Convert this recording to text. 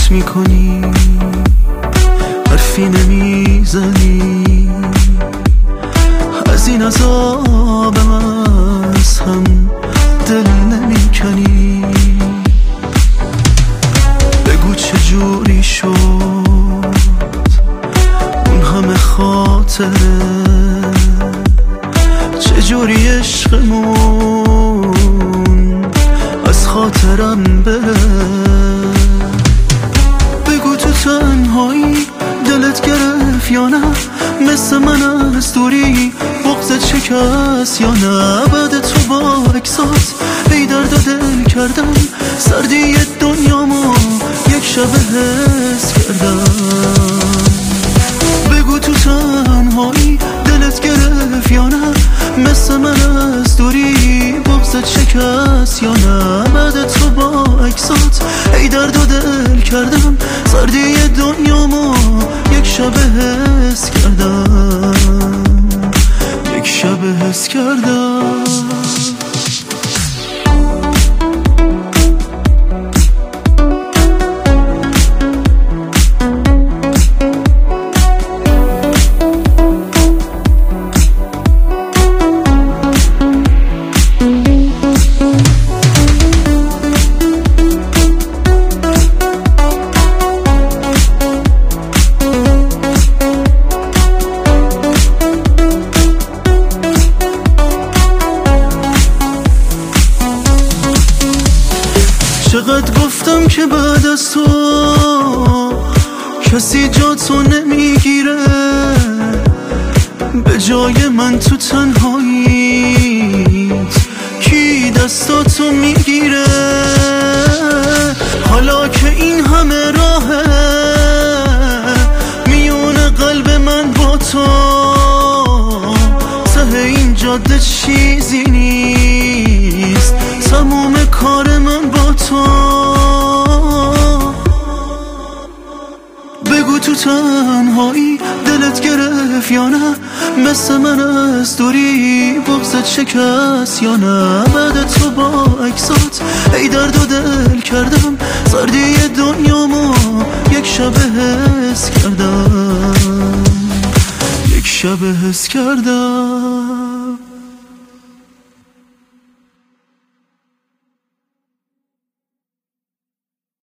سکوت میکنی، حرفی نمیزنی، از این عذابم از هم دل نمیکنی. بگو چجوری شد اون همه خاطره، چجوری عشقمون از خاطرم بره. بگو تو تنهایی دلت گرفت یا نه، مثل من از دوری بغضت شکست یا نه. بعد تو با اکسات ای درد و دل کردم، سردی دنیامو یک شب حس کردم. بگو تو تنهایی دلت گرفت یا نه، مثل من از دوری بغضت شکست یا نه. بعد تو با اکسات ای درد و دل کردم، سردی دنیامو یک شب حس کردم، یک شب حس کردم. چقدر گفتم که بعد از تو کسی جا تو نمیگیره، به جای من تو تنهاییت کی دستاتو میگیره. حالا که این همه راهه میون قلب من با تو، ته این جاده چیزی نیست، تموم کار من با تو. بگو تو تنهایی دلت گرفت یا نه، مثل من از دوری بغضت شکست یا نه. بعد تو با